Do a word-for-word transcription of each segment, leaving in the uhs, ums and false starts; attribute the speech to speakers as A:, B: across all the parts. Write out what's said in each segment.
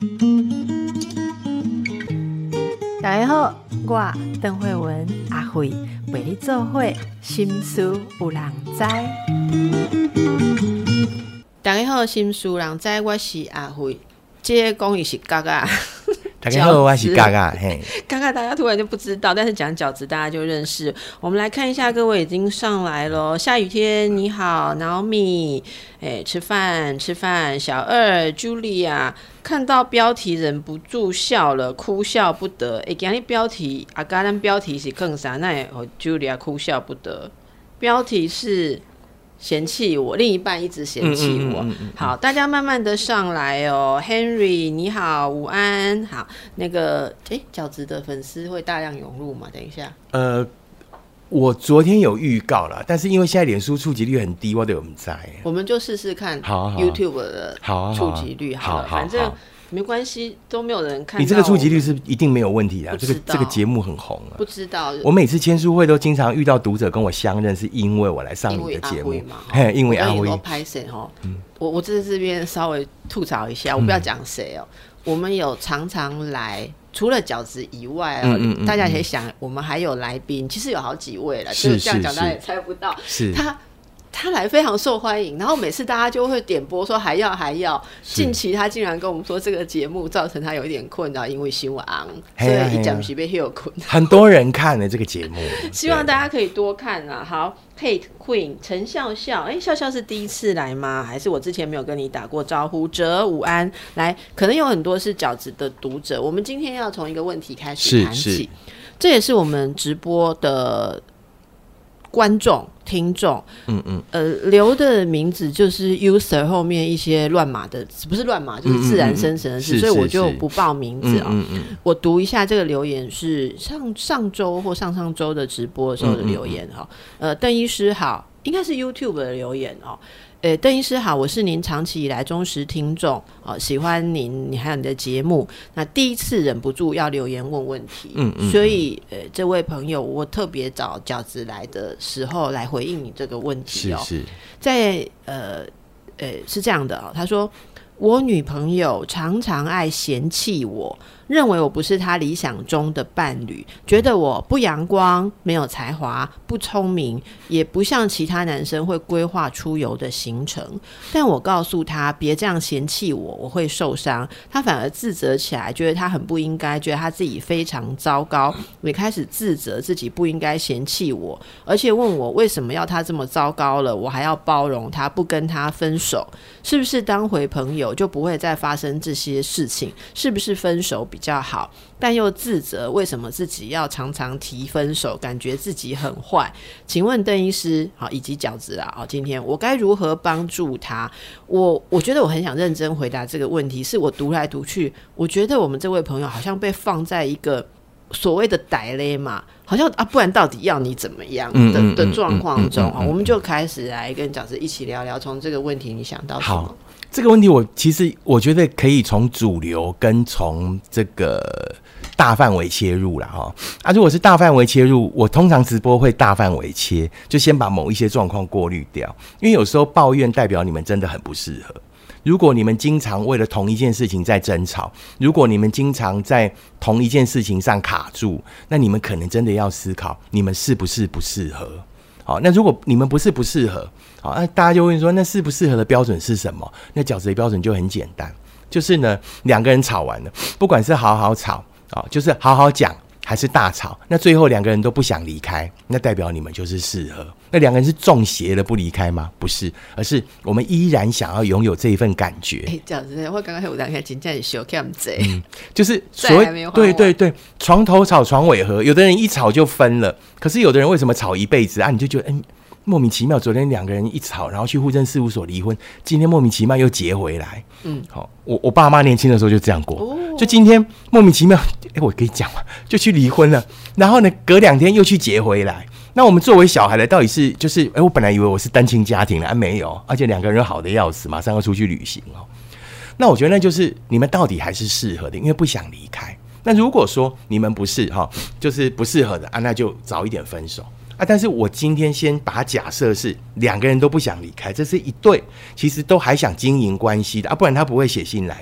A: 大家好，我邓惠文阿惠陪你做伙心事有人知。大家好，心事有人知，我是阿惠。这个讲伊是嘎嘎。
B: 大家好，我是嘎嘎。嘿，
A: 嘎嘎大家突然就不知道，但是讲饺子大家就认识。我们来看一下，各位已经上来了。下雨天你好 Naomi， 哎，吃饭吃饭。小二 Julia 看到标题忍不住笑了，哭笑不得。哎，今天标题啊，刚刚标题是更啥？那也 Julia 哭笑不得。标题是嫌弃我，另一半一直嫌弃我。嗯嗯嗯嗯、好，大家慢慢的上来哦。Henry 你好，午安。好，那个哎，饺子的粉丝会大量涌入吗？等一下。
B: 呃，我昨天有预告了，但是因为现在脸书触及率很低，我得我们在，
A: 我们就试试看 YouTube 的触及率好了，好好好好反正。没关系，都没有人看到。
B: 你这个触及率是一定没有问题的、啊，这个这个节目很红啊。
A: 不知道，
B: 我每次签书会都经常遇到读者跟我相认，是因为我来上你的节目嘛？嘿，因为阿威。
A: 我拍谁哈？我我在这边稍微吐槽一下，我不要讲谁哦。嗯、我们有常常来，除了饺子以外哦，嗯嗯嗯、大家可以想，我们还有来宾，其实有好几位了，就是这样讲大家也猜不到。
B: 是
A: 他。他来非常受欢迎，然后每次大家就会点播说还要还要。近期他竟然跟我们说这个节目造成他有一点困扰，因为新闻昂，所以一讲是被有困。
B: 很多人看了这个节目，
A: 希望大家可以多看啊。好 ，Kate Queen 陈笑笑，哎，笑笑是第一次来吗？还是我之前没有跟你打过招呼？哲午安，来，可能有很多是饺子的读者。我们今天要从一个问题开始谈起，这也是我们直播的观众、听众，嗯嗯，呃，留的名字就是 user 后面一些乱码的，不是乱码，就是自然生成的事，嗯嗯嗯所以我就不报名字哦。嗯嗯嗯我读一下这个留言是上上周或上上周的直播的时候的留言哈、哦。呃，邓医师好，应该是 YouTube 的留言哦。呃，邓医师好，我是您长期以来忠实听众，哦，喜欢您，你还有你的节目。那第一次忍不住要留言问问题，嗯嗯，所以呃，这位朋友，我特别找饺子来的时候来回应你这个问题哦。是是，在呃呃是这样的哦，他说我女朋友常常爱嫌弃我。认为我不是他理想中的伴侣，觉得我不阳光、没有才华、不聪明，也不像其他男生会规划出游的行程。但我告诉他别这样嫌弃我，我会受伤。他反而自责起来，觉得他很不应该，觉得他自己非常糟糕，也开始自责自己不应该嫌弃我，而且问我为什么要他这么糟糕了，我还要包容他，不跟他分手，是不是当回朋友就不会再发生这些事情？是不是分手比较好？但又自责为什么自己要常常提分手，感觉自己很坏。请问邓医师好以及饺子啊，今天我该如何帮助他？我我觉得我很想认真回答这个问题，是我读来读去，我觉得我们这位朋友好像被放在一个所谓的逮勒嘛，好像啊，不然到底要你怎么样的、嗯嗯、的状况中、嗯嗯嗯嗯、我们就开始来跟饺子一起聊聊，从这个问题你想到什么？
B: 这个问题我其实我觉得可以从主流跟从这个大范围切入啦齁。啊，如果是大范围切入，我通常直播会大范围切，就先把某一些状况过滤掉，因为有时候抱怨代表你们真的很不适合。如果你们经常为了同一件事情在争吵，如果你们经常在同一件事情上卡住，那你们可能真的要思考你们是不是不适合。好，那如果你们不是不适合，好，那大家就问说，那适不适合的标准是什么？那饺子的标准就很简单，就是呢，两个人吵完了，不管是好好吵，哦，就是好好讲，还是大吵，那最后两个人都不想离开，那代表你们就是适合。那两个人是中邪了不离开吗？不是，而是我们依然想要拥有这一份感觉。
A: 哎，这样子，我刚刚有讲起来，真正是小欠贼，
B: 嗯，就是所谓对对对，床头吵床尾和，有的人一吵就分了，可是有的人为什么吵一辈子啊？你就觉得，哎，莫名其妙，昨天两个人一吵，然后去户政事务所离婚，今天莫名其妙又结回来。嗯，好，我我爸妈年轻的时候就这样过，哦，就今天莫名其妙，哎，我跟你讲嘛，就去离婚了，然后呢，隔两天又去结回来。那我们作为小孩的，到底是就是，哎，我本来以为我是单亲家庭了，啊，没有，而且两个人好的要死，马上要出去旅行哦。那我觉得那就是你们到底还是适合的，因为不想离开。那如果说你们不是哈，就是不适合的啊，那就早一点分手。啊，但是我今天先把它假设是两个人都不想离开，这是一对其实都还想经营关系的啊，不然他不会写信来嘛，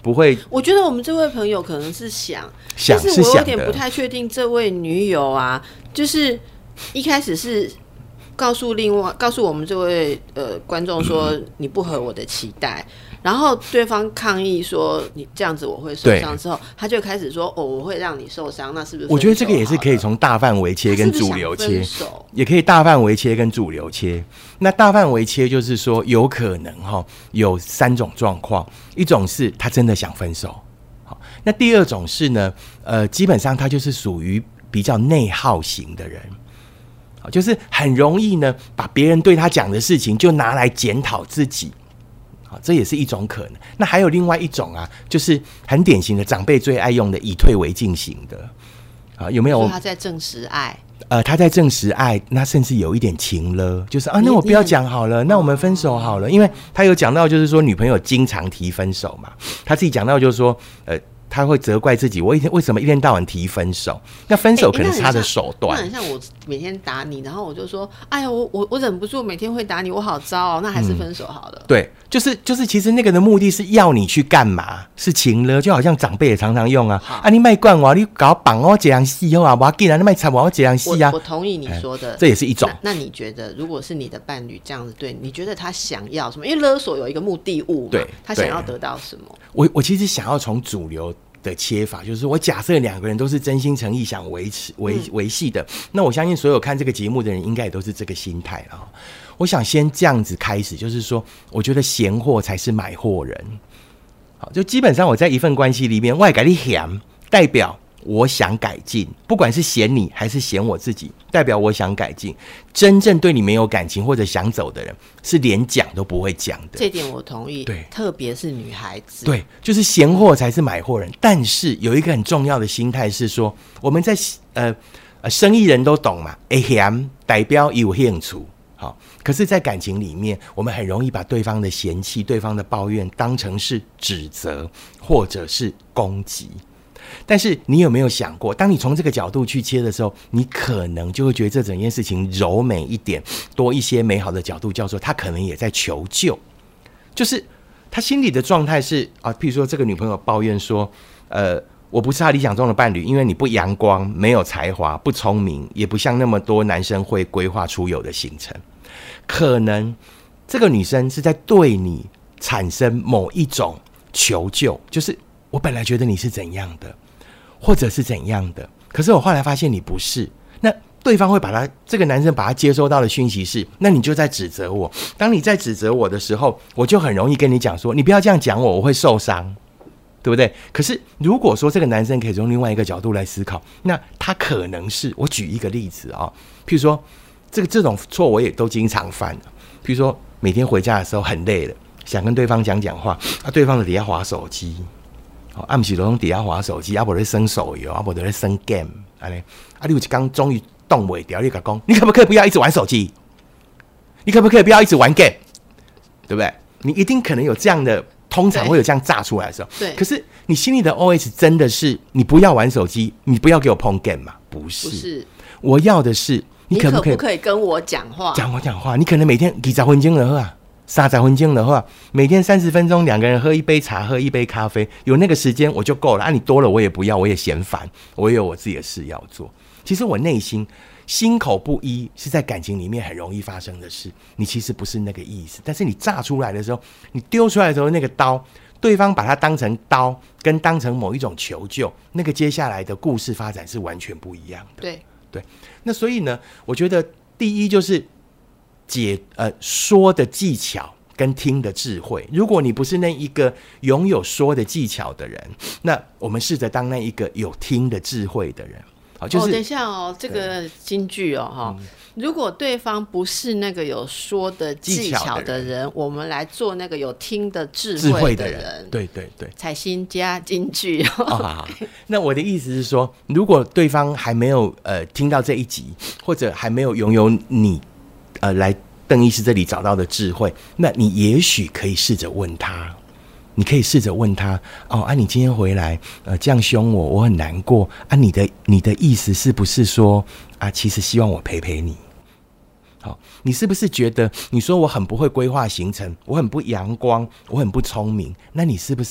B: 不会。
A: 我觉得我们这位朋友可能是想，
B: 想
A: 但是我有点不太确定这位女友啊，就是一开始是告诉另外告诉我们这位呃观众说你不合我的期待。然后对方抗议说你这样子我会受伤之后，他就开始说哦我会让你受伤，那是不是分手好了？我
B: 觉得这个也是可以从大范围切跟主流切，
A: 是是
B: 也可以大范围切跟主流切。那大范围切就是说有可能齁有三种状况，一种是他真的想分手，好，那第二种是呢，呃，基本上他就是属于比较内耗型的人，就是很容易呢把别人对他讲的事情就拿来检讨自己。好，这也是一种可能。那还有另外一种啊，就是很典型的长辈最爱用的以退为进型的。啊，有没有？
A: 他在证实爱。
B: 呃，他在证实爱，那甚至有一点情了，就是啊，那我不要讲好了，那我们分手好了。因为他有讲到，就是说女朋友经常提分手嘛，他自己讲到就是说，呃。他会责怪自己，我一天为什么一天到晚提分手？那分手可能是他的手段。
A: 欸欸、那很像我每天打你，然后我就说，哎呀，我我我忍不住每天会打你，我好糟哦，那还是分手好了。
B: 嗯、对，就是就是，其实那个的目的是要你去干嘛？是情了，就好像长辈也常常用啊，啊，你卖惯我，你搞绑我这样戏后啊，我既然你卖插我这样戏啊。
A: 我, 我同意你说的、欸，
B: 这也是一种。
A: 那, 那你觉得，如果是你的伴侣这样子对你，觉得他想要什么？因为勒索有一个目的物嘛，
B: 对，
A: 他想要得到什么？
B: 我我其实想要从主流的切法，就是我假设两个人都是真心诚意想维持维维系的，那我相信所有看这个节目的人应该也都是这个心态啊。我想先这样子开始，就是说，我觉得闲货才是买货人。好，就基本上我在一份关系里面，我给你嫌，代表我想改进，不管是嫌你还是嫌我自己，代表我想改进。真正对你没有感情或者想走的人，是连讲都不会讲的。
A: 这点我同意。
B: 对，
A: 特别是女孩子。
B: 对，就是闲货才是买货人。但是有一个很重要的心态是说，我们在呃呃生意人都懂嘛，会嫌代表有兴趣。好，可是，在感情里面，我们很容易把对方的嫌弃、对方的抱怨当成是指责或者是攻击。但是你有没有想过，当你从这个角度去切的时候，你可能就会觉得这整件事情柔美一点，多一些美好的角度，叫做他可能也在求救。就是他心里的状态是啊，譬如说这个女朋友抱怨说，呃，我不是他理想中的伴侣，因为你不阳光、没有才华、不聪明，也不像那么多男生会规划出游的行程。可能这个女生是在对你产生某一种求救，就是我本来觉得你是怎样的，或者是怎样的，可是我后来发现你不是。那对方会把他这个男生把他接收到的讯息是，那你就在指责我。当你在指责我的时候，我就很容易跟你讲说，你不要这样讲我，我会受伤，对不对？可是如果说这个男生可以从另外一个角度来思考，那他可能是，我举一个例子啊、哦，譬如说这个这种错我也都经常犯，譬如说每天回家的时候很累了，想跟对方讲讲话，啊，对方在底下滑手机。啊，不是都在底下滑手机，啊，不在生手游，啊，不在生 game， 啊，你有一天终于动不掉，你跟他说，你可不可以不要一直玩手机？你可不可以不要一直玩 game？ 对不对？你一定可能有这样的，通常会有这样炸出来的时候。对。可是你心里的 O S 真的是，你不要玩手机，你不要给我碰 game 嘛？不是，不是，我要的是，你可不可以
A: 你可不可以跟我讲话？
B: 讲我讲话，你可能每天二十分钟就好啊。三十分钟的话，每天三十分钟，两个人喝一杯茶，喝一杯咖啡，有那个时间我就够了啊！你多了我也不要，我也嫌烦，我也有我自己的事要做。其实我内心心口不一，是在感情里面很容易发生的事。你其实不是那个意思，但是你炸出来的时候，你丢出来的时候，那个刀，对方把它当成刀，跟当成某一种求救，那个接下来的故事发展是完全不一样的。
A: 对
B: 对，那所以呢，我觉得第一就是。解呃说的技巧跟听的智慧，如果你不是那一个拥有说的技巧的人，那我们试着当那一个有听的智慧的人。好，就是、
A: 哦、等一下哦，这个金句哦哈、嗯，如果对方不是那个有说的技巧的 人, 的人我们来做那个有听的智慧的 人, 的人
B: 对对对，
A: 彩心加金句哦。
B: 哦好好，那我的意思是说，如果对方还没有呃听到这一集，或者还没有拥有你。呃，来邓医师这里找到的智慧，那你也许可以试着问他，你可以试着问他，哦，啊，你今天回来，呃，这样凶我，我很难过啊。你的你的意思是不是说啊，其实希望我陪陪你？好，你是不是觉得你说我很不会规划行程，我很不阳光，我很不聪明？那你是不是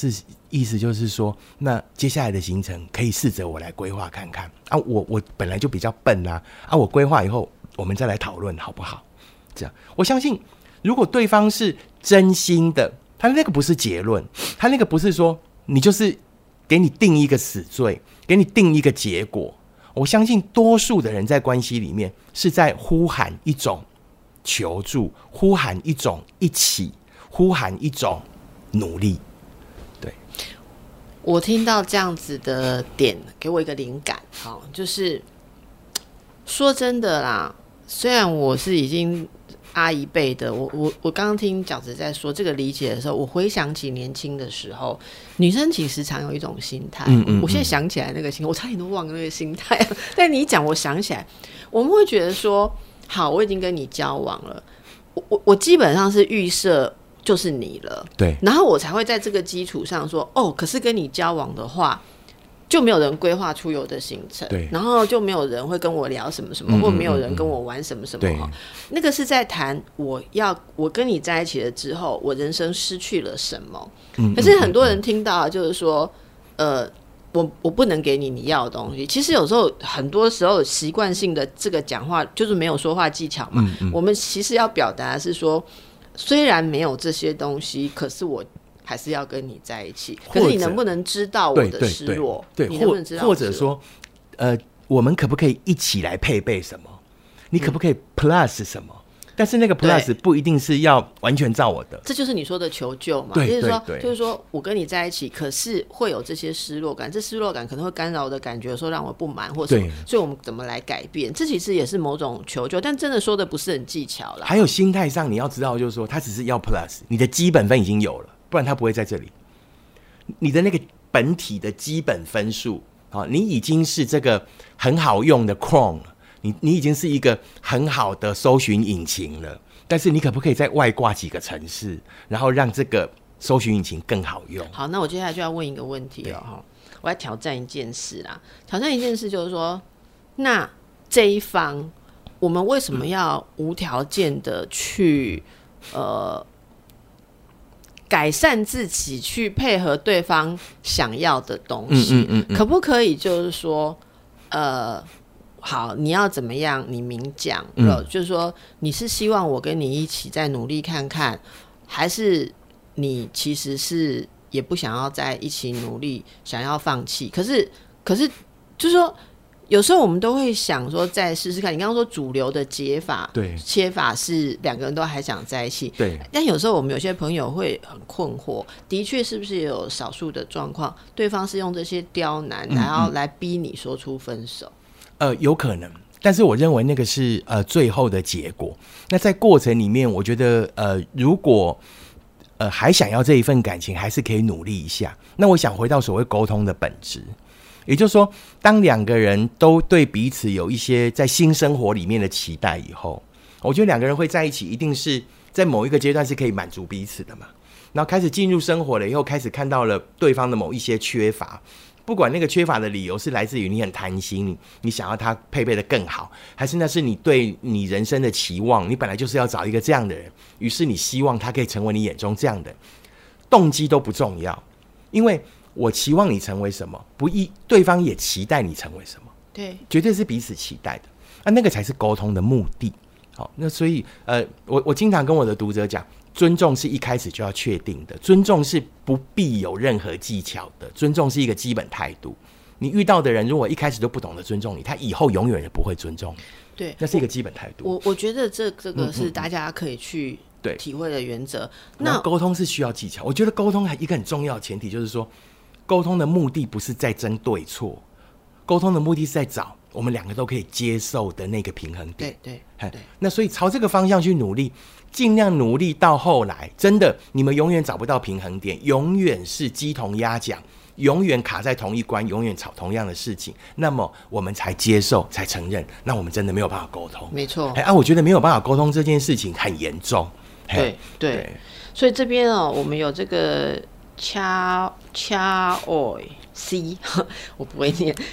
B: 意思就是说，那接下来的行程可以试着我来规划看看啊。我我本来就比较笨啊，啊，我规划以后，我们再来讨论好不好？这样，我相信，如果对方是真心的，他那个不是结论，他那个不是说你就是给你定一个死罪，给你定一个结果。我相信多数的人在关系里面是在呼喊一种求助，呼喊一种一起，呼喊一种努力。
A: 我听到这样子的点，给我一个灵感，好，就是说真的啦，虽然我是已经阿姨辈的，我我我刚刚听饺子在说这个理解的时候，我回想起年轻的时候，女生其实常有一种心态，嗯嗯嗯我现在想起来那个心态，我差点都忘了那个心态，但你一讲，我想起来，我们会觉得说，好，我已经跟你交往了，我我我基本上是预设。就是你了，
B: 对，
A: 然后我才会在这个基础上说，哦，可是跟你交往的话，就没有人规划出游的行程，
B: 对，
A: 然后就没有人会跟我聊什么什么，嗯嗯嗯嗯或没有人跟我玩什么什么，那个是在谈我要我跟你在一起了之后，我人生失去了什么。嗯嗯嗯嗯可是很多人听到就是说，呃。我, 我不能给你你要的东西。其实有时候很多时候习惯性的这个讲话就是没有说话技巧嘛。嗯嗯我们其实要表达的是说，虽然没有这些东西，可是我还是要跟你在一起。可是你能不能知道我的失落？
B: 对，
A: 你能不能知道？
B: 或者说，呃，我们可不可以一起来配备什么？你可不可以 plus 什么？嗯但是那个 plus 不一定是要完全照我的，
A: 这就是你说的求救嘛。
B: 对，
A: 就是说，
B: 对对
A: 就是说我跟你在一起，可是会有这些失落感，这失落感可能会干扰我的感觉，有时候让我不满或什么，所以我们怎么来改变？这其实也是某种求救，但真的说的不是很技巧啦。
B: 还有心态上，你要知道，就是说他只是要 plus， 你的基本分已经有了，不然他不会在这里。你的那个本体的基本分数，你已经是这个很好用的 Chrome 了。你, 你已经是一个很好的搜寻引擎了，但是你可不可以再外挂几个程式，然后让这个搜寻引擎更好用？
A: 好，那我接下来就要问一个问题了，我要挑战一件事啦。挑战一件事就是说，那这一方我们为什么要无条件的去、嗯、呃改善自己，去配合对方想要的东西？嗯嗯嗯嗯可不可以就是说，呃？好，你要怎么样？你明讲，嗯，就是说你是希望我跟你一起再努力看看，还是你其实是也不想要在一起努力，想要放弃？可是，可是就是说，有时候我们都会想说，再试试看。你刚刚说主流的解法、
B: 对
A: 切法是两个人都还想在一起，
B: 对。
A: 但有时候我们有些朋友会很困惑，的确是不是也有少数的状况，对方是用这些刁难，然后来逼你说出分手？嗯嗯
B: 呃，有可能，但是我认为那个是呃最后的结果。那在过程里面，我觉得呃，如果呃还想要这一份感情，还是可以努力一下。那我想回到所谓沟通的本质，也就是说，当两个人都对彼此有一些在新生活里面的期待以后，我觉得两个人会在一起，一定是在某一个阶段是可以满足彼此的嘛。然后开始进入生活了以后，开始看到了对方的某一些缺乏。不管那个缺乏的理由是来自于你很贪心， 你, 你想要他配备的更好，还是那是你对你人生的期望，你本来就是要找一个这样的人，于是你希望他可以成为你眼中这样的，动机都不重要，因为我期望你成为什么，不一对方也期待你成为什么，
A: 对，
B: 绝对是彼此期待的，啊，那个才是沟通的目的。好，那所以呃，我我经常跟我的读者讲。尊重是一开始就要确定的，尊重是不必有任何技巧的，尊重是一个基本态度。你遇到的人如果一开始都不懂得尊重你，他以后永远也不会尊重你。
A: 对，
B: 那是一个基本态度。
A: 我我觉得这这个是大家可以去体会的原则。
B: 嗯嗯那沟通是需要技巧，我觉得沟通还一个很重要的前提就是说，沟通的目的不是在争对错，沟通的目的是在找我们两个都可以接受的那个平衡点。
A: 对对对。
B: 那所以朝这个方向去努力。尽量努力到后来，真的你们永远找不到平衡点，永远是鸡同鸭讲，永远卡在同一关，永远吵同样的事情，那么我们才接受，才承认，那我们真的没有办法沟通。
A: 没错。
B: 啊，我觉得没有办法沟通这件事情很严重。
A: 对 对, 对，所以这边哦，我们有这个 cha cha oi c， 我不会念。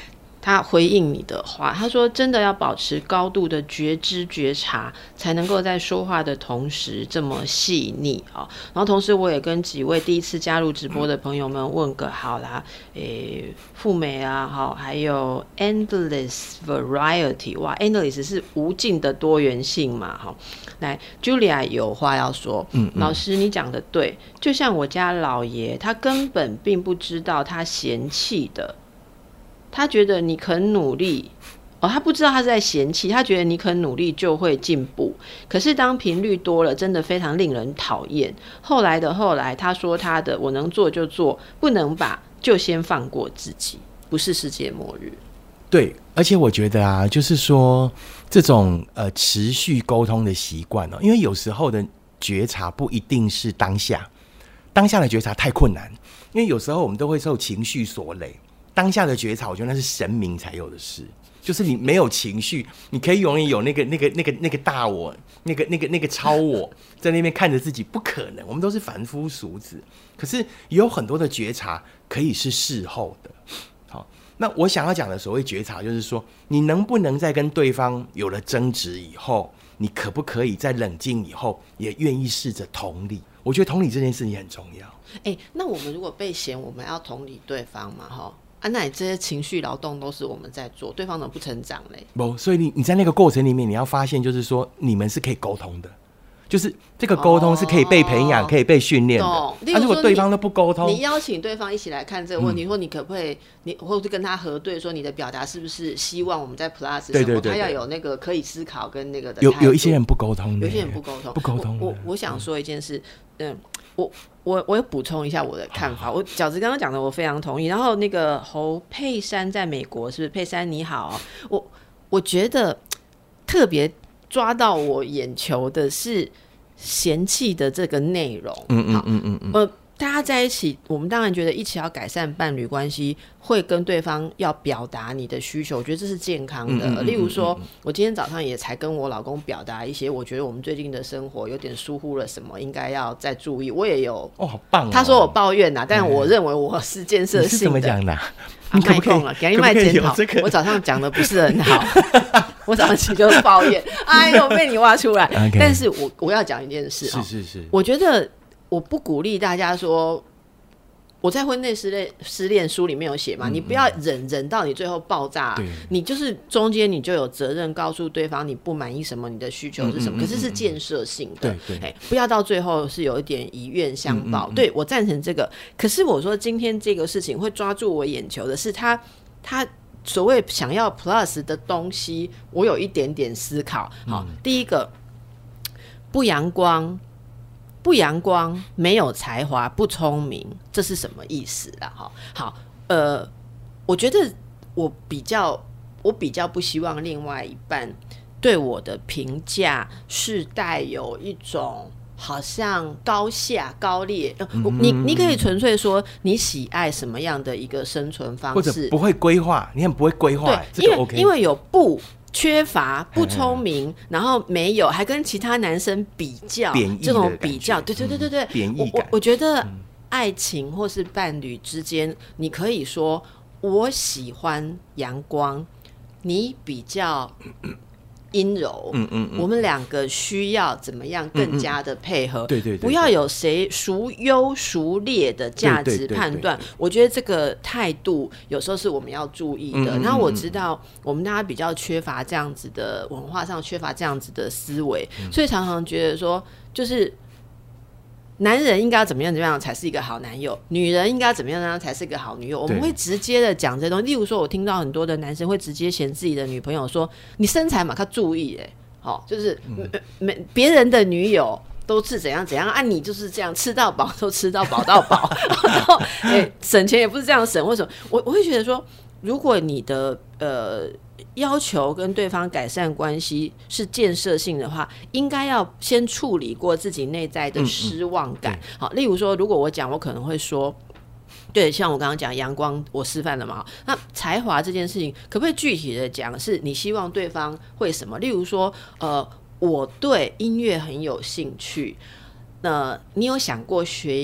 A: 他回应你的话，他说真的要保持高度的觉知觉察，才能够在说话的同时这么细腻啊。然后同时我也跟几位第一次加入直播的朋友们问个好啦，诶，富美啊，好，还有 endless variety， 哇 ，endless 是无尽的多元性嘛，好，来 Julia 有话要说，嗯嗯老师你讲的对，就像我家老爷，他根本并不知道他嫌弃的。他觉得你肯努力，哦，他不知道他是在嫌弃，他觉得你肯努力就会进步。可是当频率多了，真的非常令人讨厌。后来的后来，他说他的我能做就做，不能把就先放过自己，不是世界末日。
B: 对，而且我觉得啊，就是说这种呃持续沟通的习惯哦，因为有时候的觉察不一定是当下，当下的觉察太困难，因为有时候我们都会受情绪所累。当下的觉察，我觉得那是神明才有的事，就是你没有情绪，你可以永远有那个、那个、那个、那个大我，那个、那个、那个超我在那边看着自己，不可能。我们都是凡夫俗子，可是也有很多的觉察可以是事后的。好，那我想要讲的所谓觉察，就是说，你能不能在跟对方有了争执以后，你可不可以在冷静以后，也愿意试着同理？我觉得同理这件事情很重要。
A: 欸，那我们如果被嫌，我们要同理对方嘛，哈。啊，那你这些情绪劳动都是我们在做，对方怎么不成长嘞？
B: 不，所以你你在那个过程里面，你要发现，就是说你们是可以沟通的，就是这个沟通是可以被培养、哦、可以被训练的。啊，如果对方都不沟通，
A: 你邀请对方一起来看这个问题，嗯、说你可不可以，你或者跟他核对，说你的表达是不是希望我们在 Plus 什么，对对对对他要有那个可以思考跟那个的态度。
B: 有有一些人不沟通的，
A: 有些人不沟通，
B: 不沟通。
A: 我 我, 我想说一件事，嗯。我我我有补充一下我的看法，我饺子刚刚讲的我非常同意。然后那个侯佩珊在美国是不是？佩珊你好，我我觉得特别抓到我眼球的是嫌弃的这个内容。嗯嗯嗯嗯嗯。呃，大家在一起，我们当然觉得一起要改善伴侣关系，会跟对方要表达你的需求，我觉得这是健康的。嗯嗯嗯嗯嗯例如说，我今天早上也才跟我老公表达一些，我觉得我们最近的生活有点疏忽了什么，应该要再注意。我也有
B: 哦，好棒哦！
A: 他说我抱怨呐，但我认为我是建设性的。你是
B: 怎么讲的？
A: 啊，麦控了，给你麦检讨。我早上讲的不是很好，我早上起就抱怨，哎呦被你挖出来。Okay. 但是我我要讲一件事，
B: 是是是，
A: 我觉得。我不鼓励大家说，我在婚内失恋失恋书里面有写嘛，嗯、你不要忍忍到你最后爆炸，你就是中间你就有责任告诉对方你不满意什么，你的需求是什么，嗯嗯嗯嗯可是是建设性的，对对，不要到最后是有一点以怨相报。嗯嗯嗯对，我赞成这个，可是我说今天这个事情会抓住我眼球的是他他所谓想要 plus 的东西，我有一点点思考。好，嗯、第一个不阳光。不阳光、没有才华、不聪明，这是什么意思啦？好，呃，我觉得我比较，我比较不希望另外一半对我的评价是带有一种好像高下、高劣。呃嗯、你你可以纯粹说你喜爱什么样的一个生存方式，或者
B: 不会规划，你很不会规划，
A: 对，这个 OK，因为因为有不。缺乏不聪明、嗯，然后没有，还跟其他男生比较，这种比较，对对对对对，
B: 贬义感。
A: 我我觉得爱情或是伴侣之间，你可以说我喜欢阳光，你比较阴柔，嗯嗯嗯，我们两个需要怎么样更加的配合？嗯嗯对, 对, 对对，不要有谁孰优孰劣的价值判断。对对对对对我觉得这个态度有时候是我们要注意的。嗯嗯嗯然后我知道我们大家比较缺乏这样子的文化上缺乏这样子的思维，嗯、所以常常觉得说，就是男人应该要怎么样怎么样才是一个好男友，女人应该要怎么样怎么样才是一个好女友。我们会直接的讲这些东西。例如说，我听到很多的男生会直接嫌自己的女朋友说：“你身材嘛，他注意哎、欸，好、哦，就是没别、嗯、人的女友。”都是怎样怎样啊！你就是这样吃到饱都吃到饱到饱，然后、欸、省钱也不是这样省。为什么？我我会觉得说，如果你的呃要求跟对方改善关系是建设性的话，应该要先处理过自己内在的失望感。嗯嗯好，例如说，如果我讲，我可能会说。对，像我刚刚讲阳光，我示范了嘛。那才华这件事情，可不可以具体的讲？是你希望对方会什么？例如说，呃。我对音乐很有兴趣，那你有想过学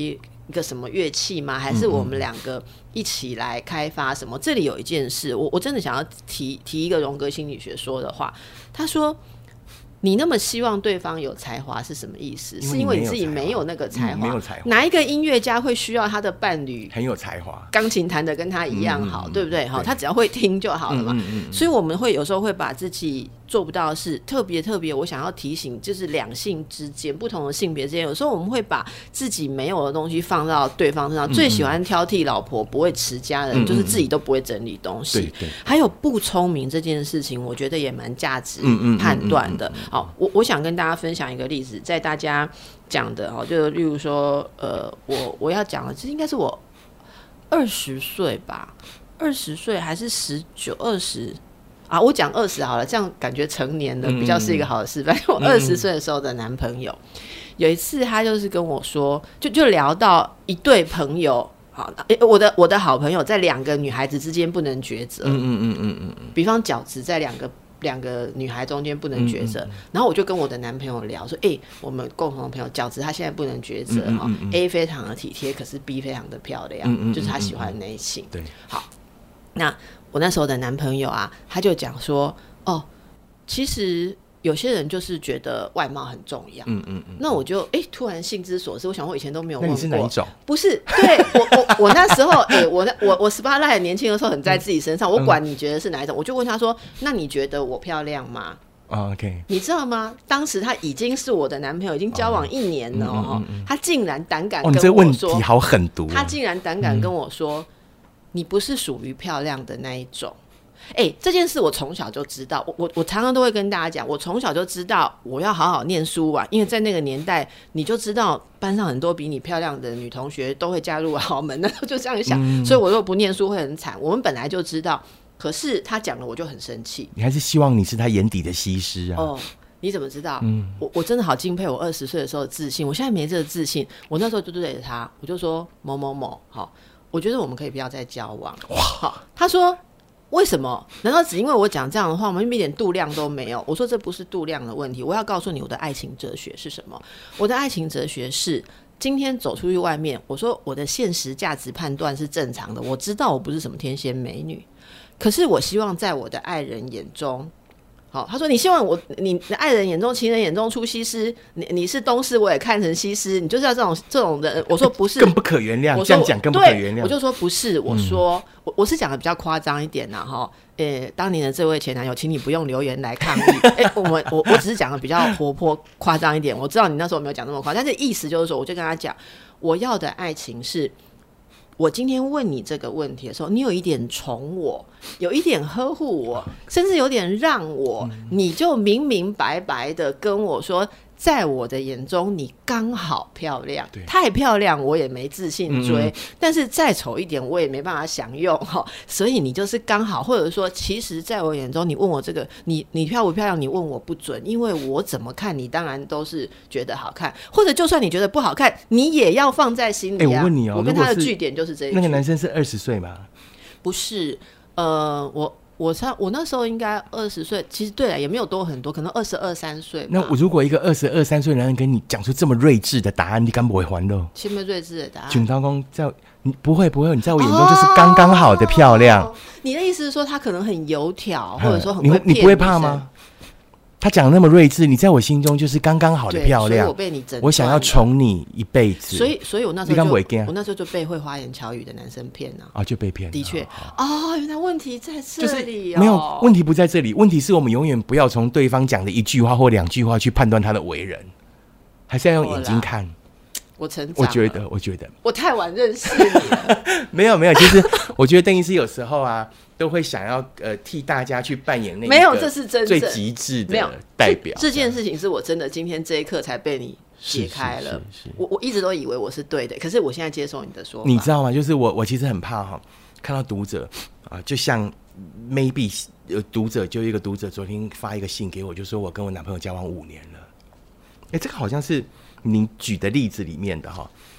A: 一个什么乐器吗？还是我们两个一起来开发什么？嗯嗯，这里有一件事，我我真的想要提提一个荣格心理学说的话，他说。你那么希望对方有才华是什么意思？是因为你自己没有那个才华。嗯、没有才华。哪一个音乐家会需要他的伴侣
B: 很有才华，
A: 钢琴弹得跟他一样好，嗯、对不对？
B: 对，
A: 他只要会听就好了嘛。
B: 嗯嗯嗯，
A: 所以我们会有时候会把自己做不到的事，特别特别，我想要提醒，就是两性之间不同的性别之间，有时候我们会把自己没有的东西放到对方身上。嗯嗯，最喜欢挑剔老婆不会持家的人，嗯嗯，就是自己都不会整理东西。对对，还有不聪明这件事情，我觉得也蛮价值判断的。好，我我想跟跟大家分享一个例子，在大家讲的哦，就例如说，呃，我我要讲的，这应该是我二十岁吧，二十岁还是十九、二十啊？我讲二十好了，这样感觉成年的比较是一个好的示范。嗯、我二十岁的时候的男朋友，嗯、有一次他就是跟我说，就就聊到一对朋友。好，我的我的好朋友在两个女孩子之间不能抉择，嗯嗯嗯嗯嗯，比方饺子在两个。两个女孩中间不能抉择、嗯嗯嗯、然后我就跟我的男朋友聊说，哎、欸，我们共同的朋友饺子他现在不能抉择、嗯嗯嗯、A 非常的体贴，可是 B 非常的漂亮、嗯嗯嗯、就是他喜欢的那一型。对，好，那我那时候的男朋友啊，他就讲说，哦，其实有些人就是觉得外貌很重要，嗯嗯嗯，那我就哎、欸、突然兴之所至，我想我以前都没有问过，
B: 那你是哪一种？
A: 不是，对我我我那时候哎、欸、我我我十八岁年轻的时候很在自己身上，嗯、我管你觉得是哪一种，我就问他说，那你觉得我漂亮吗？
B: Oh, OK，
A: 你知道吗？当时他已经是我的男朋友，已经交往一年了、哦 oh, 嗯嗯嗯、他竟然胆敢跟我说，哦、你
B: 这问题好狠毒、哦，
A: 他竟然胆敢跟我说，嗯、你不是属于漂亮的那一种。哎、欸，这件事我从小就知道，我我我常常都会跟大家讲，我从小就知道我要好好念书啊，因为在那个年代，你就知道班上很多比你漂亮的女同学都会加入豪门，那时候就这样想、嗯，所以我如果不念书会很惨。我们本来就知道，可是他讲了我就很生气。
B: 你还是希望你是他眼底的西施啊？
A: 哦，你怎么知道？嗯，我我真的好敬佩我二十岁的时候的自信，我现在没这个自信。我那时候就对着他，我就说某某某，好，我觉得我们可以不要再交往。哇，好，他说。为什么？难道只因为我讲这样的话，我们一点度量都没有？我说这不是度量的问题，我要告诉你我的爱情哲学是什么。我的爱情哲学是，今天走出去外面，我说我的现实价值判断是正常的，我知道我不是什么天仙美女，可是我希望在我的爱人眼中。好，他说你希望我你的爱人眼中情人眼中出西施，你你是东施我也看成西施，你就是要这种这种人。我说不是，
B: 更不可原谅。这样讲更不可原谅。
A: 我就说不是，我说、嗯、我我是讲的比较夸张一点呐，哈，呃，当年的这位前男友，请你不用留言来抗议。哎、欸，我们我我只是讲的比较活泼夸张一点，我知道你那时候没有讲那么夸张，但是意思就是说，我就跟他讲，我要的爱情是。我今天问你这个问题的时候，你有一点宠我，有一点呵护我，甚至有点让我，嗯、你就明明白白的跟我说，在我的眼中你刚好漂亮，太漂亮我也没自信追，嗯、但是再丑一点我也没办法享用，所以你就是刚好，或者说其实在我眼中你问我这个你你漂不漂亮，你问我不准，因为我怎么看你当然都是觉得好看，或者就算你觉得不好看你也要放在心里啊。
B: 欸、我问你哦，
A: 我跟他的据点就是这一句。
B: 那个男生是二十岁吗？
A: 不是，呃我我才我那时候应该二十岁，其实对了也没有多很多，可能二十二三岁。
B: 那我如果一个二十二三岁的男人跟你讲出这么睿智的答案，你敢不会还喽？
A: 什么睿智的答案？
B: 卷刀工在你不会不会，你在我眼中就是刚刚好的漂亮。
A: 哦、你的意思是说他可能很油条，或者说很会骗
B: 你，你不会怕吗？他讲的那么睿智，你在我心中就是刚刚好的漂亮。
A: 所以我被你整，
B: 我想要宠你一辈子。
A: 所以，所以我那时候就我那时候就被会花言巧语的男生骗了、啊。
B: 啊，就被骗了。
A: 的确，哦，原来问题在这里、哦
B: 就是、没有问题不在这里，问题是我们永远不要从对方讲的一句话或两句话去判断他的为人，还是要用眼睛看。
A: 我成长了，
B: 我觉得，我觉得
A: 我太晚认识你了。
B: 没有没有，其实我觉得邓医师有时候啊，都会想要呃替大家去扮演那个
A: 没有，这是真正
B: 最极致的代表。
A: 这, 这件事情是我真的今天这一刻才被你解开了。是是是是我我一直都以为我是对的，可是我现在接受你的说法。
B: 你知道吗？就是我我其实很怕哈，看到读者啊，就像 maybe 有读者就一个读者昨天发一个信给我，就说我跟我男朋友交往五年了。哎，这个好像是您举的例子里面的哈，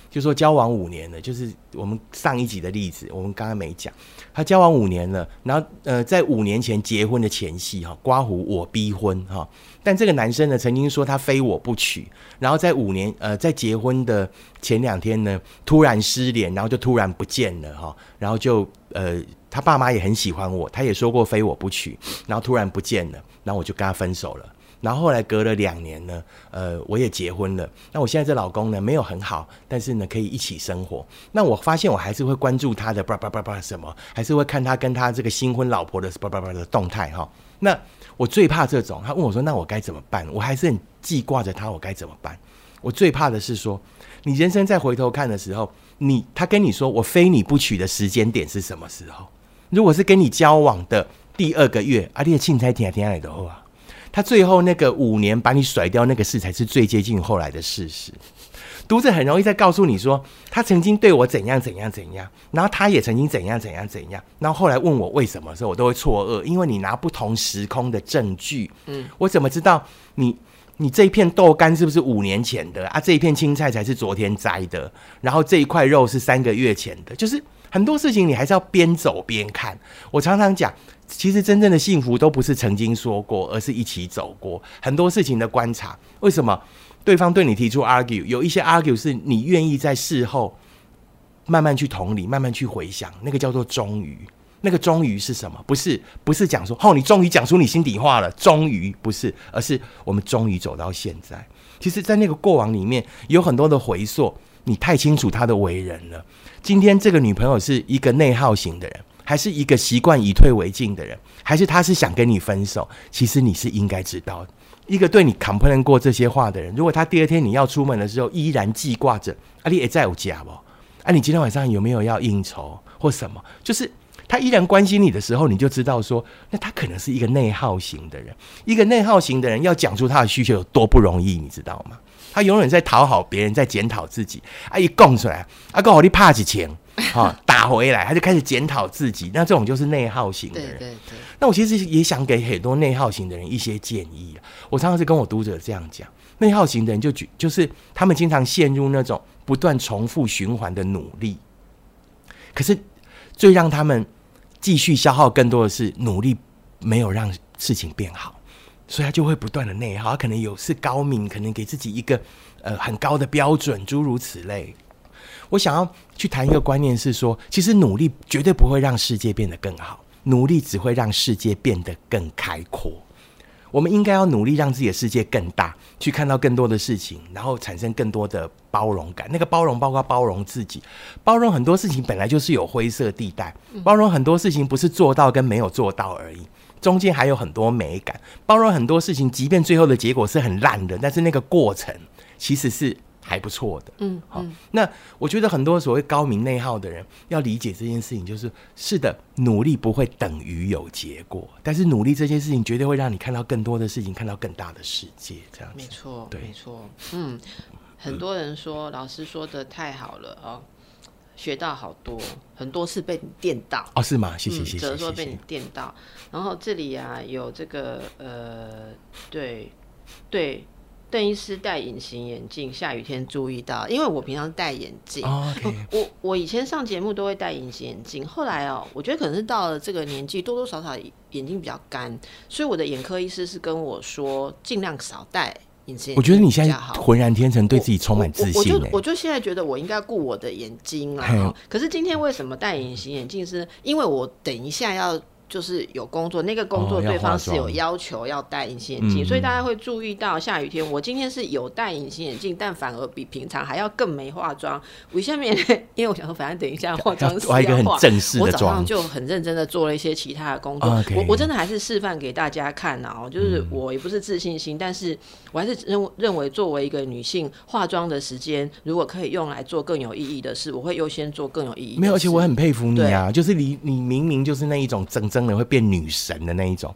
B: 就说交往五年了，就是我们上一集的例子，我们刚刚没讲，他交往五年了，然后呃，在五年前结婚的前夕哈，刮胡我逼婚哈，但这个男生呢曾经说他非我不娶，然后在五年呃在结婚的前两天呢，突然失联，然后就突然不见了哈，然后就呃他爸妈也很喜欢我，他也说过非我不娶，然后突然不见了，然后我就跟他分手了。然后后来隔了两年呢，呃，我也结婚了。那我现在这老公呢，没有很好，但是呢，可以一起生活。那我发现我还是会关注他的叭叭叭叭什么，还是会看他跟他这个新婚老婆的叭叭叭的动态哈。那我最怕这种，他问我说：“那我该怎么办？”我还是很记挂着他，我该怎么办？我最怕的是说，你人生再回头看的时候，你他跟你说我非你不娶的时间点是什么时候？如果是跟你交往的第二个月，啊，你的庆才听听来的话。他最后那个五年把你甩掉那个事才是最接近后来的事实。读者很容易在告诉你说他曾经对我怎样怎样怎样，然后他也曾经怎样怎样怎样，然后后来问我为什么的时候，我都会错愕，因为你拿不同时空的证据。嗯，我怎么知道你你这一片豆干是不是五年前的啊？这一片青菜才是昨天摘的，然后这一块肉是三个月前的，就是很多事情你还是要边走边看。我常常讲，其实真正的幸福都不是曾经说过，而是一起走过。很多事情的观察，为什么对方对你提出 argue， 有一些 argue 是你愿意在事后慢慢去同理，慢慢去回想，那个叫做终于。那个终于是什么？不是不是讲说哦，你终于讲出你心底话了，终于不是，而是我们终于走到现在。其实，在那个过往里面有很多的回溯，你太清楚他的为人了。今天这个女朋友是一个内耗型的人，还是一个习惯以退为进的人，还是他是想跟你分手？其实你是应该知道的。一个对你 complain 过这些话的人，如果他第二天你要出门的时候依然记挂着，啊，你也在有家不？啊，你今天晚上有没有要应酬或什么？就是他依然关心你的时候，你就知道说，那他可能是一个内耗型的人。一个内耗型的人要讲出他的需求有多不容易，你知道吗？他永远在讨好别人，在检讨自己。啊，一供出来，啊，刚好你怕几钱，啊，打回来，他就开始检讨自己。那这种就是内耗型的人。对对对。那我其实也想给很多内耗型的人一些建议。我常常是跟我读者这样讲，内耗型的人就就是他们经常陷入那种不断重复循环的努力，可是最让他们继续消耗更多的是努力没有让事情变好。所以他就会不断的内耗，他可能有是高明，可能给自己一个呃很高的标准，诸如此类。我想要去谈一个观念是说，其实努力绝对不会让世界变得更好，努力只会让世界变得更开阔。我们应该要努力让自己的世界更大，去看到更多的事情，然后产生更多的包容感。那个包容包括包容自己，包容很多事情本来就是有灰色地带，包容很多事情不是做到跟没有做到而已，中间还有很多美感。包容很多事情，即便最后的结果是很烂的，但是那个过程其实是还不错的。嗯，好，那我觉得很多所谓高明内耗的人要理解这件事情，就是是的，努力不会等于有结果，但是努力这件事情绝对会让你看到更多的事情，看到更大的世界。这样子，
A: 没错，没错。嗯，很多人说、嗯、老师说的太好了哦。学到好多，很多次被你电到
B: 哦，是吗？谢谢谢谢。
A: 哲说被你电到，然后这里啊有这个呃，对对，邓医师戴隐形眼镜，下雨天注意到，因为我平常戴眼镜，哦 okay 哦、我我以前上节目都会戴隐形眼镜，后来哦，我觉得可能是到了这个年纪，多多少少眼睛比较干，所以我的眼科医师是跟我说，尽量少戴。
B: 我觉得你现在浑然天成，对自己充满自信、欸我。
A: 我就我就现在觉得我应该顾我的眼睛啦。可是今天为什么戴隐形眼镜？是因为我等一下要就是有工作，那个工作对方是有要求要戴隐形眼镜、哦，所以大家会注意到下雨天，我今天是有戴隐形眼镜，但反而比平常还要更没化妆。我下面因为我想说，反正等一下化妆师要化，
B: 一个很正式的妆，
A: 我早上就很认真的做了一些其他的工作。哦 okay、我我真的还是示范给大家看啊，就是我也不是自信心，嗯、但是我还是认认为作为一个女性，化妆的时间如果可以用来做更有意义的事，我会优先做更有意义的事。
B: 没有，而且我很佩服你啊，就是你你明明就是那一种真正的会变女神的那一种，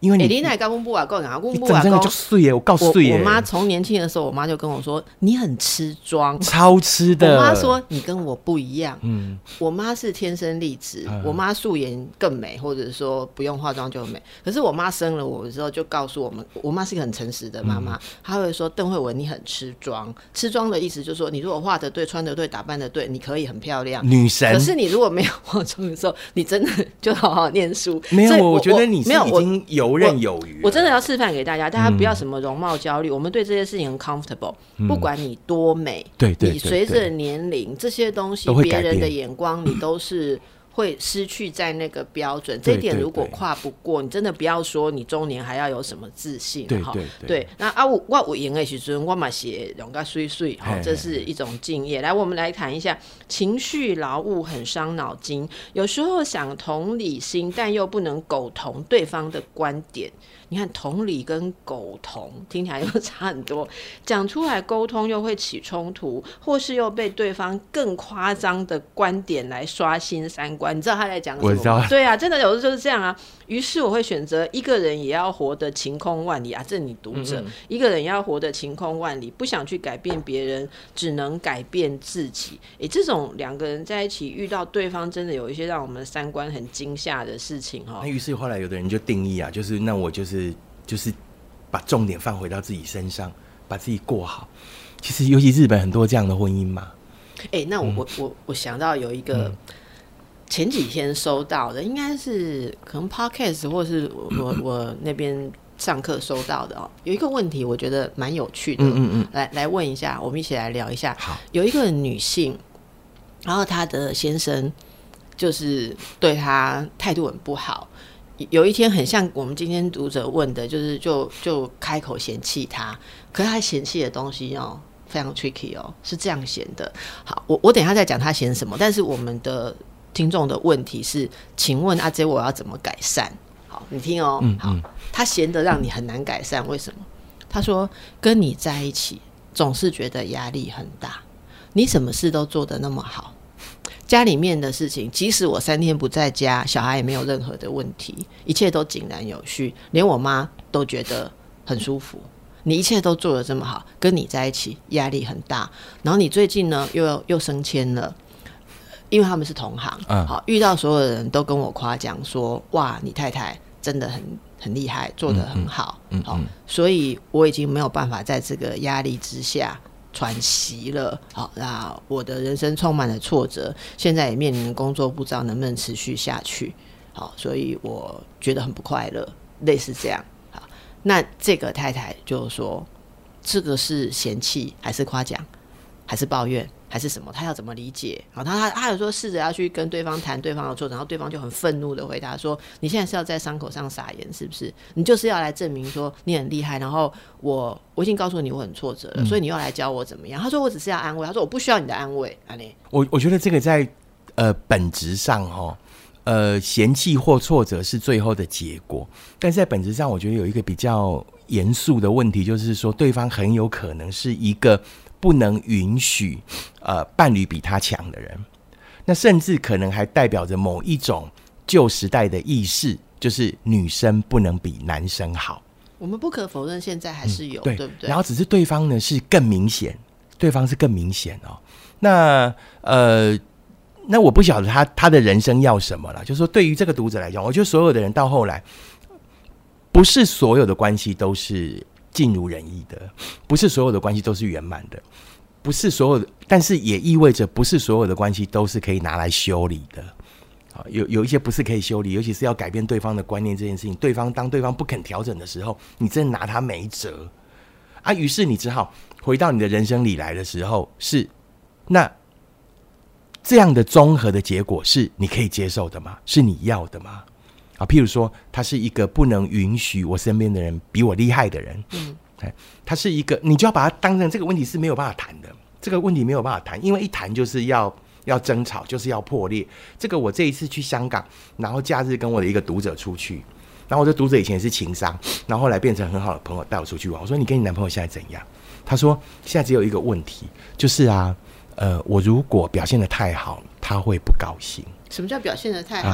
B: 因为你，
A: 欸、你哪跟我母啊讲啊，我母
B: 啊讲，就碎耶，我告碎耶。
A: 我妈从年轻的时候，我妈就跟我说，你很吃妆，
B: 超吃的。
A: 我妈说你跟我不一样，
B: 嗯，
A: 我妈是天生丽质，嗯、我妈素颜更美，或者说不用化妆就美。可是我妈生了我之后，就告诉我们，我妈是一个很诚实的妈妈，嗯、她会说邓惠文你很吃妆，吃妆的意思就是说，你如果化得对、穿得对、打扮得对，你可以很漂亮，
B: 女神。
A: 可是你如果没有化妆的时候，你真的就好好念书。
B: 没有，
A: 我
B: 我觉得你是已经游刃有余了。
A: 我真的要示范给大家，大家不要什么容貌焦虑，嗯、我们对这些事情很 comfortable，嗯、不管你多美，
B: 对对对对，
A: 你随着年龄这些东西，别人的眼光你都是会失去在那个标准。这一点如果跨不过，你真的不要说你中年还要有什么自信。
B: 对对 对,
A: 对，那啊，我我有闲的时候，我嘛是两个水水，好，这是一种敬业。来，我们来谈一下情绪劳务很伤脑筋，有时候想同理心，但又不能苟同对方的观点。你看同理跟苟同听起来又差很多，讲出来沟通又会起冲突，或是又被对方更夸张的观点来刷新三观。你知道他在讲什么吗？
B: 我知道。
A: 对啊，真的有时候就是这样啊。于是我会选择一个人也要活得晴空万里啊，这你读者，嗯嗯一个人也要活得晴空万里，不想去改变别人，只能改变自己。诶，这种两个人在一起遇到对方真的有一些让我们三观很惊吓的事情哈。
B: 那于是后来有的人就定义啊，就是那我就是就是把重点放回到自己身上，把自己过好。其实尤其日本很多这样的婚姻嘛。
A: 哎、欸，那我、嗯、我我我想到有一个前几天收到的，应该是可能 podcast 或是我我我那边上课收到的哦。有一个问题，我觉得蛮有趣的，嗯嗯嗯，来来问一下，我们一起来聊一下。
B: 好，
A: 有一个女性，然后她的先生就是对她态度很不好。有一天很像我们今天读者问的，就是就就开口嫌弃他，可是他嫌弃的东西哦非常 tricky 哦，是这样嫌的。好，我我等一下再讲他嫌什么，但是我们的听众的问题是，请问阿 J 我要怎么改善？好，你听哦，嗯嗯好，他嫌得让你很难改善，为什么？他说跟你在一起总是觉得压力很大，你什么事都做得那么好。家里面的事情，即使我三天不在家，小孩也没有任何的问题，一切都井然有序，连我妈都觉得很舒服。你一切都做得这么好，跟你在一起压力很大。然后你最近呢又又升迁了，因为他们是同行，嗯、好，遇到所有的人都跟我夸奖说，哇，你太太真的很很厉害，做得很好，嗯嗯好，所以我已经没有办法在这个压力之下喘息了。好，那我的人生充满了挫折，现在也面临工作不知道能不能持续下去。好，所以我觉得很不快乐，类似这样。好，那这个太太就说，这个是嫌弃还是夸奖，还是抱怨，还是什么？他要怎么理解？好，他他有说试着要去跟对方谈对方的错，然后对方就很愤怒的回答说：“你现在是要在伤口上撒盐，是不是？你就是要来证明说你很厉害，然后我我已经告诉你我很挫折了，嗯、所以你要来教我怎么样？”他说：“我只是要安慰。”他说：“我不需要你的安慰。”
B: 我我觉得这个在呃本质上哈，呃嫌弃或挫折是最后的结果，但是在本质上，我觉得有一个比较严肃的问题，就是说对方很有可能是一个不能允许呃伴侣比他强的人，那甚至可能还代表着某一种旧时代的意识，就是女生不能比男生好。
A: 我们不可否认，现在还是有，嗯、对, 对不对？
B: 然后只是对方呢是更明显，对方是更明显哦。那呃，那我不晓得他他的人生要什么了。就是说，对于这个读者来讲，我觉得所有的人到后来，不是所有的关系都是尽如人意的，不是所有的关系都是圆满的，不是所有的，但是也意味着不是所有的关系都是可以拿来修理的。有有一些不是可以修理，尤其是要改变对方的观念这件事情，对方当对方不肯调整的时候，你真的拿他没辙啊。于是你只好回到你的人生里来的时候，是那这样的综合的结果是你可以接受的吗？是你要的吗？啊，譬如说，他是一个不能允许我身边的人比我厉害的人，嗯，他是一个，你就要把他当成这个问题是没有办法谈的，这个问题没有办法谈，因为一谈就是要要争吵，就是要破裂。这个我这一次去香港，然后假日跟我的一个读者出去，然后我的读者以前是情商，然后后来变成很好的朋友，带我出去玩。我说：“你跟你男朋友现在怎样？”他说：“现在只有一个问题，就是啊，呃，我如果表现得太好，他会不高兴。”
A: 什么叫表现得太好？啊，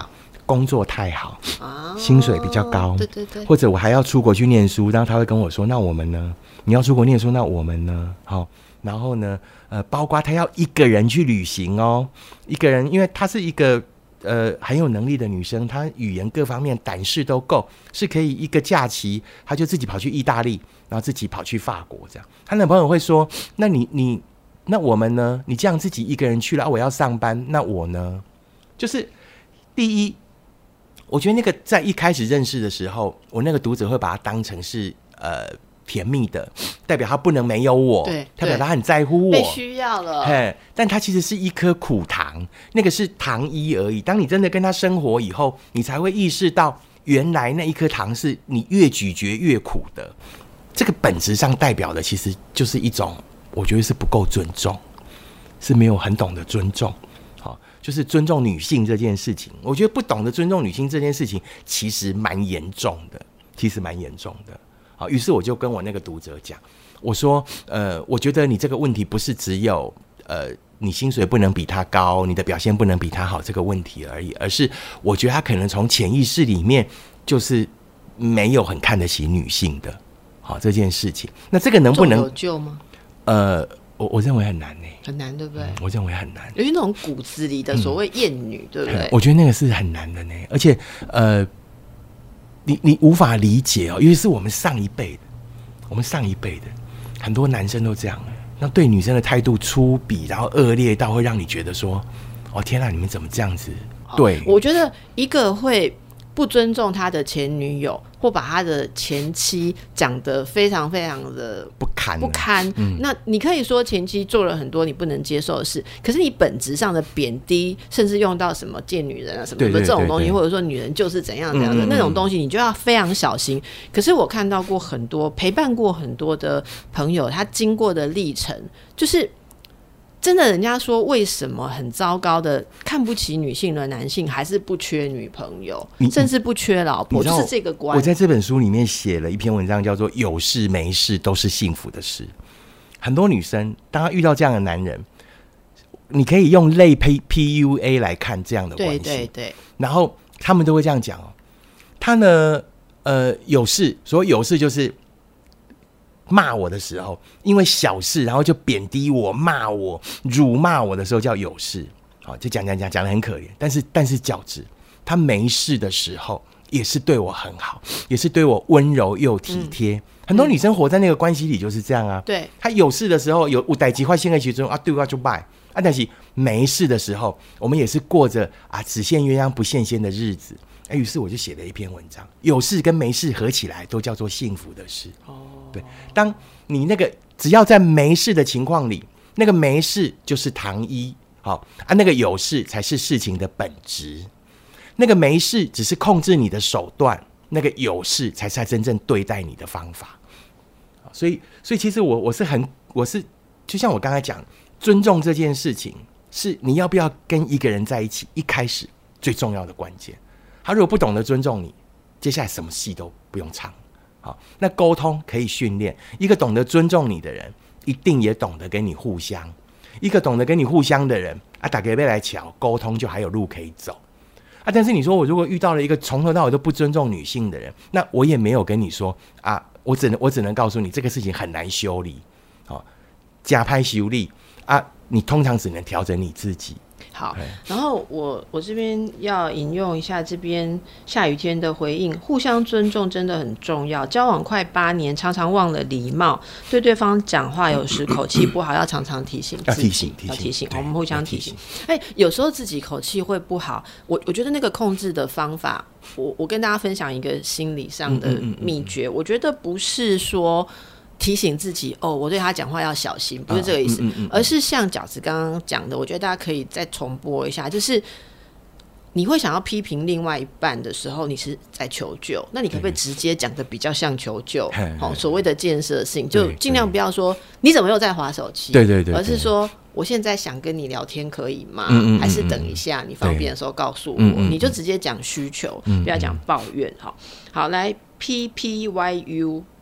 B: 工作太好，
A: 啊，
B: 薪水比较高，
A: 对对对，
B: 或者我还要出国去念书，然后他会跟我说，那我们呢？你要出国念书，那我们呢？好，然后呢，呃，包括他要一个人去旅行哦，一个人，因为她是一个呃很有能力的女生，她语言各方面胆识都够，是可以一个假期，她就自己跑去意大利，然后自己跑去法国这样。她男朋友会说，那你你那我们呢？你这样自己一个人去了，啊、我要上班，那我呢？就是第一，我觉得那个在一开始认识的时候，我那个读者会把它当成是呃甜蜜的，代表他不能没有我，
A: 对，
B: 代表他很在乎我，
A: 被需要了。
B: 嘿，但他其实是一颗苦糖，那个是糖衣而已。当你真的跟他生活以后，你才会意识到，原来那一颗糖是你越咀嚼越苦的。这个本质上代表的其实就是一种，我觉得是不够尊重，是没有很懂得尊重。好，就是尊重女性这件事情，我觉得不懂得尊重女性这件事情，其实蛮严重的，其实蛮严重的。好，于是我就跟我那个读者讲，我说，呃，我觉得你这个问题不是只有呃你薪水不能比他高，你的表现不能比他好这个问题而已，而是我觉得他可能从潜意识里面就是没有很看得起女性的，好这件事情。那这个能不能
A: 有救吗？
B: 呃，我我认为很难呢、欸，
A: 很难，对不对？
B: 嗯、我认为很难，
A: 尤其那种骨子里的所谓厌女，嗯、对不对？
B: 我觉得那个是很难的呢，而且呃。你你无法理解哦，尤其是我们上一辈的，我们上一辈的很多男生都这样，那对女生的态度粗鄙，然后恶劣到会让你觉得说，哦天哪，你们怎么这样子？对，
A: 我觉得一个会不尊重他的前女友，或把他的前妻讲得非常非常的
B: 不堪
A: 不堪、嗯、那你可以说前妻做了很多你不能接受的事，可是你本质上的贬低，甚至用到什么贱女人啊什么什么这种东西，或者说女人就是怎样怎样的、嗯、那种东西，你就要非常小心。可是我看到过很多，陪伴过很多的朋友，他经过的历程就是真的，人家说为什么很糟糕的看不起女性的男性还是不缺女朋友，甚至不缺老婆，就是这个观。
B: 我在这本书里面写了一篇文章，叫做有事没事都是幸福的事。很多女生当她遇到这样的男人，你可以用类 P U A 来看这样的关系，
A: 对对对，
B: 然后他们都会这样讲哦，他呢呃有事，所以有事就是骂我的时候，因为小事，然后就贬低我、骂我、辱骂我的时候叫有事，好，就讲讲讲讲得很可怜。但是但是较之，他没事的时候，也是对我很好，也是对我温柔又体贴。嗯、很多女生活在那个关系里就是这样啊。对，她有事的时候有有代志发生的时候啊，对我就拜啊，但是没事的时候，我们也是过着啊只羡鸳鸯不羡仙的日子。哎，于是我就写了一篇文章，有事跟没事合起来都叫做幸福的事。哦，对，当你那个只要在没事的情况里，那个没事就是糖衣，好啊，那个有事才是事情的本质。那个没事只是控制你的手段，那个有事才是真正对待你的方法。所以，所以其实我我是很，我是就像我刚才讲，尊重这件事情是你要不要跟一个人在一起，一开始最重要的关键。他如果不懂得尊重你，接下来什么戏都不用唱。好，那沟通可以训练，一个懂得尊重你的人，一定也懂得跟你互相。一个懂得跟你互相的人啊，大家要来瞧，沟通就还有路可以走啊。但是你说我如果遇到了一个从头到尾都不尊重女性的人，那我也没有跟你说啊，我只能我只能告诉你这个事情很难修理，好，加拍修理啊，你通常只能调整你自己。
A: 好，然后我我这边要引用一下这边下雨天的回应，互相尊重真的很重要。交往快八年，常常忘了礼貌，对对方讲话有时口气不好，要常常提醒自己，要提醒，要提醒，我们互相提醒。哎，有时候自己口气会不好，我我觉得那个控制的方法，我我跟大家分享一个心理上的秘诀，我觉得不是说提醒自己哦，我对他讲话要小心，不是这个意思，啊嗯嗯嗯、而是像饺子刚刚讲的，我觉得大家可以再重播一下，就是你会想要批评另外一半的时候，你是在求救，那你可不可以直接讲的比较像求救？哦，所谓的建设性，就尽量不要说你怎么又在滑手机，对对 对, 對，而是说我现在想跟你聊天可以吗？嗯嗯嗯嗯还是等一下你方便的时候告诉我，嗯嗯嗯你就直接讲需求，嗯嗯不要讲抱怨。好，好来 P P Y U。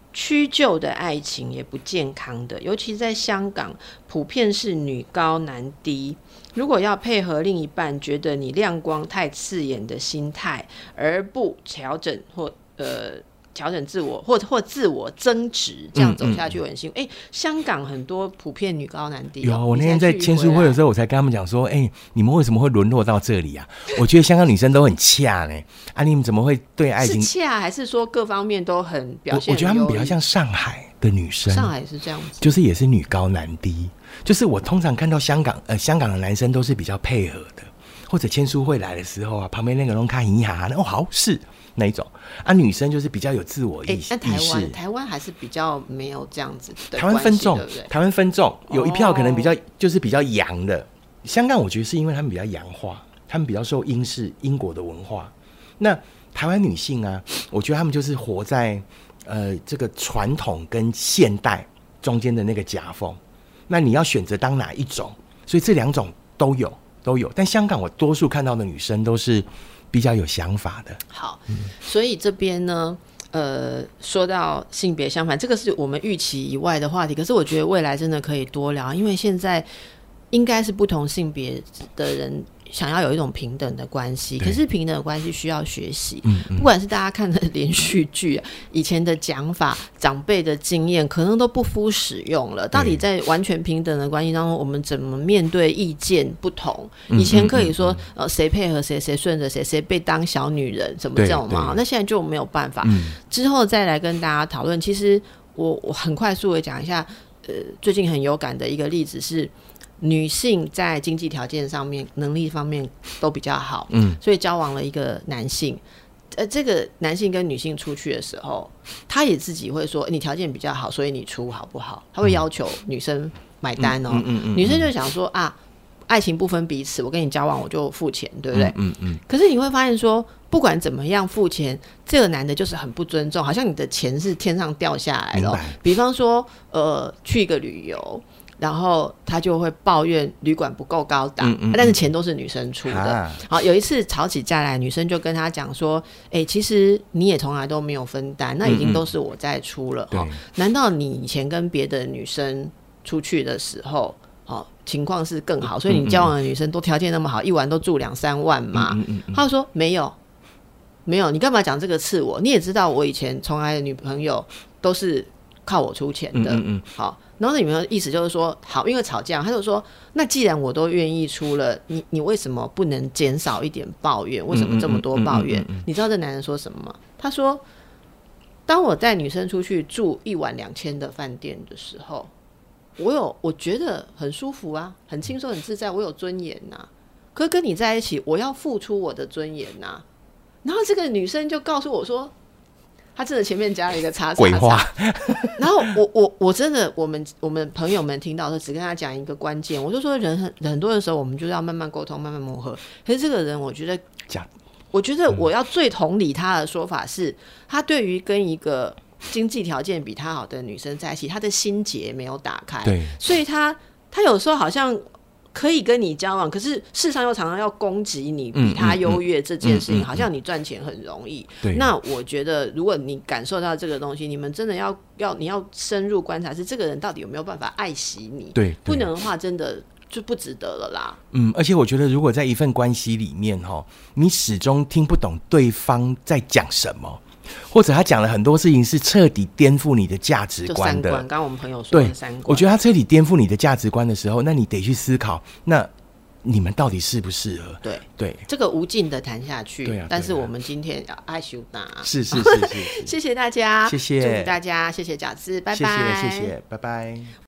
A: 屈就的爱情也不健康的，尤其在香港普遍是女高男低。如果要配合另一半觉得你亮光太刺眼的心态，而不调整或呃调整自我或或自我增值，这样走下去很辛苦。哎、嗯嗯欸，香港很多普遍女高男低、哦。
B: 有，我那天在签书会的时候，我才跟他们讲说，哎、欸，你们为什么会沦落到这里啊？我觉得香港女生都很恰呢、欸，啊，你们怎么会对爱情
A: 是恰，还是说各方面都很表现很？
B: 我, 我觉得他们比较像上海的女生，
A: 上海是这样子，
B: 就是也是女高男低。就是我通常看到香港呃香港的男生都是比较配合的，或者签书会来的时候啊，旁边那个人看一下，哦好是那一种啊，女生就是比较有自我意识。
A: 那、欸、台湾台湾还是比较没有这样子的，
B: 台湾分众，
A: 对不对？
B: 台湾分众有一票可能比较、哦、就是比较洋的。香港我觉得是因为他们比较洋化，他们比较受英式英国的文化。那台湾女性啊，我觉得他们就是活在呃这个传统跟现代中间的那个夹缝。那你要选择当哪一种？所以这两种都有都有，但香港我多数看到的女生都是比较有想法的。
A: 好，嗯、所以这边呢，呃，说到性别相反，这个是我们预期以外的话题，可是我觉得未来真的可以多聊，因为现在应该是不同性别的人想要有一种平等的关系，可是平等的关系需要学习、嗯嗯、不管是大家看的连续剧、啊、以前的讲法、长辈的经验可能都不敷使用了，到底在完全平等的关系当中我们怎么面对意见不同？以前可以说呃谁配合谁，谁顺着谁，谁被当小女人什么这种嘛，那现在就没有办法、嗯、之后再来跟大家讨论。其实我我很快速的讲一下呃最近很有感的一个例子是女性在经济条件上面能力方面都比较好，嗯，所以交往了一个男性，呃，这个男性跟女性出去的时候，他也自己会说你条件比较好，所以你出好不好？他会要求女生买单哦，嗯嗯嗯嗯、女生就想说啊，爱情不分彼此，我跟你交往我就付钱，对不对？嗯 嗯, 嗯。可是你会发现说，不管怎么样付钱，这个男的就是很不尊重，好像你的钱是天上掉下来的、哦。比方说，呃，去一个旅游。然后他就会抱怨旅馆不够高档、嗯嗯嗯、但是钱都是女生出的、啊、好，有一次吵起架来，女生就跟他讲说哎、欸，其实你也从来都没有分担，那已经都是我在出了、嗯嗯、难道你以前跟别的女生出去的时候情况是更好，所以你交往的女生都条件那么好，一晚都住两三万嘛、嗯嗯嗯嗯、他就说没有没有，你干嘛讲这个刺我？你也知道我以前从来的女朋友都是靠我出钱的、嗯嗯嗯、好，然后女朋友意思就是说好，因为吵架他就说那既然我都愿意出了，你你为什么不能减少一点抱怨？为什么这么多抱怨？嗯嗯嗯嗯嗯、你知道这男人说什么吗？他说当我带女生出去住一晚两千的饭店的时候，我有我觉得很舒服啊，很轻松很自在，我有尊严啊，可是跟你在一起我要付出我的尊严啊。然后这个女生就告诉我说他真的前面加了一个叉叉叉鬼话然后我我我真的我们我们朋友们听到的只跟他讲一个关键，我就说人很很多的时候我们就要慢慢沟通慢慢磨合，可是这个人我觉得我觉得我要最同理他的说法是、嗯、他对于跟一个经济条件比他好的女生在一起，他的心结没有打开，对，所以他他有时候好像可以跟你交往，可是事实上又常常要攻击你比他优越这件事情、嗯嗯嗯、好像你赚钱很容易、嗯嗯、那我觉得如果你感受到这个东西，你们真的要要你要深入观察是这个人到底有没有办法爱惜你， 对, 对，不能的话真的就不值得了啦。
B: 嗯，而且我觉得如果在一份关系里面你始终听不懂对方在讲什么，或者他讲了很多事情是彻底颠覆你的价值观的，就三观，刚刚我们朋友说的三观，我觉得他彻底颠覆你的价值观的时候，那你得去思考，那你们到底适不适合？对对，这个无尽的谈下去，对啊，但是我们今天要爱修大，是是是是，谢谢大家，谢谢，祝福大家，谢谢饺子，拜拜，谢谢谢谢，拜拜。